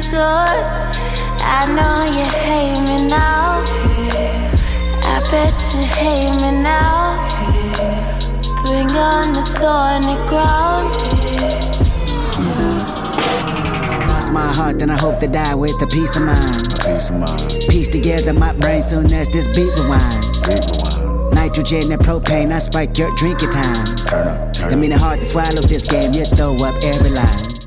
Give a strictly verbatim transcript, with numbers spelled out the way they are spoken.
sword. I know you hate me now. I bet you hate me now. Bring on the thorny ground. Lost my heart, then I hope to die with a peace of mind. A peace of mind. Piece together my brain soon as this beat rewind. Beat rewind. Nitrogen and propane, I spike your drinking times. Turn up, turn up. That mean it hard to swallow this game, you throw up every line.